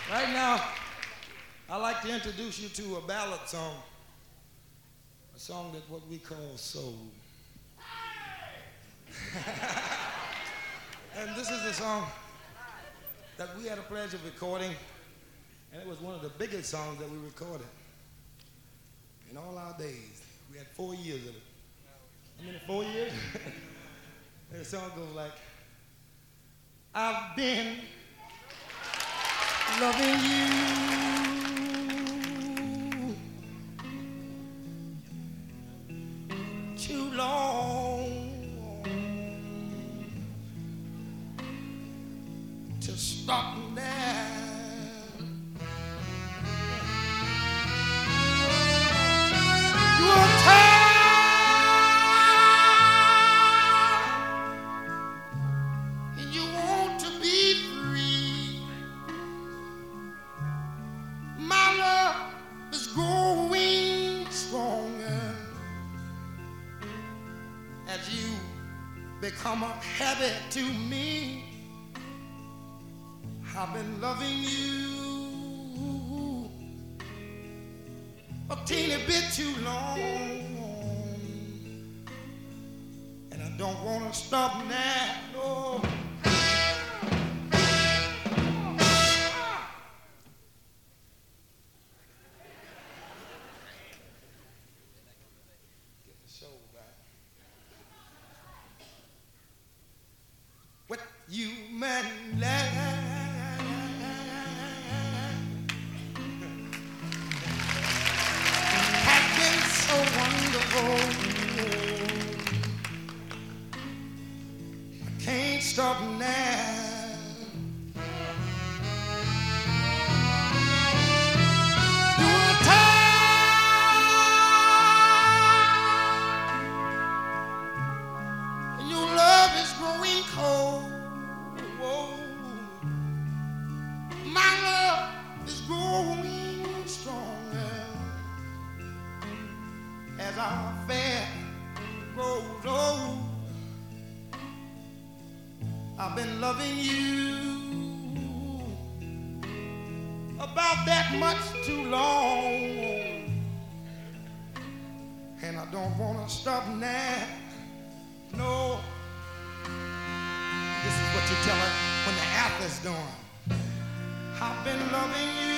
Right now, I'd like to introduce you to a ballad song, a song that what we call soul. And this is the song that we had a pleasure of recording, and it was one of the biggest songs that we recorded in all our days. We had 4 years of it. How many, 4 years? And the song goes like, I've been loving you too long to stop now. You're tired and you want to be free. My love is growing stronger as you become a habit to me. I've been loving you a teeny bit too long, and I don't want to stop now. No. Get the show back. What you man so wonderful, I can't stop now. You're tired, and your love is growing cold. Whoa. My love is growing stronger as our affair grows old. I've been loving you about that much too long, and I don't want to stop now. No. This is what you tell her when the after's done. I've been loving you